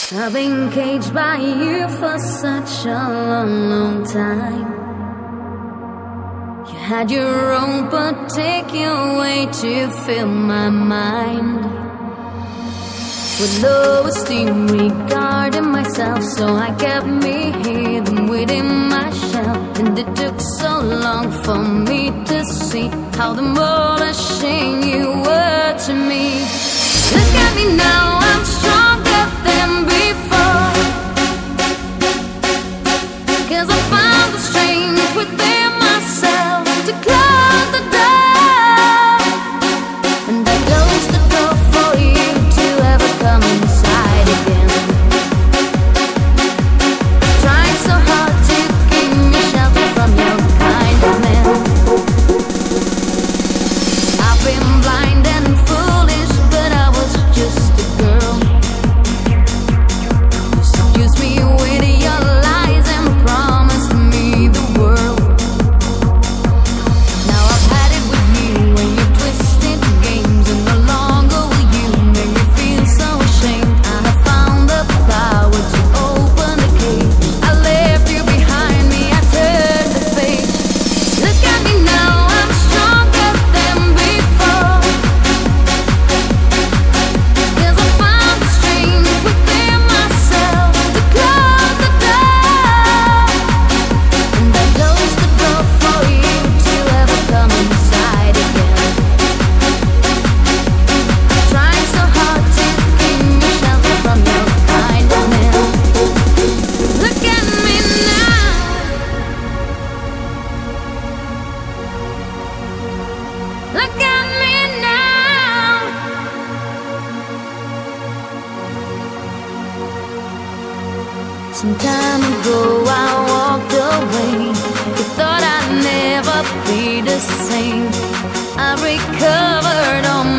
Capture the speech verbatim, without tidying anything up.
I've been caged by you for such a long, long time. You had your own particular way to fill my mind with low esteem regarding myself, so I kept me hidden within my shell. And it took so long for me to see how demolishing you were to me. Look at me now, I'm stronger than before, 'cause I found the strength within myself to close the door. And I closed the door for you to ever come inside again. Tried so hard to keep me sheltered from your kind of man. I've been blind and foolish, but I was just a girl. You seduced me with your lies and promised me the world. Now I've had it with you when you twisted games, and no longer will you make me feel so ashamed. I have found the power to open the cage. I left you behind me, I turned the page. Look at me now, I'm stronger than before, 'cause I found the strength within myself to close the door. And I closed the door for you to ever come inside again. Trying so hard to keep me sheltered from your kind of man. Look at me now. Look at me now. Some time ago I walked away. You thought I'd never be the same. I recovered all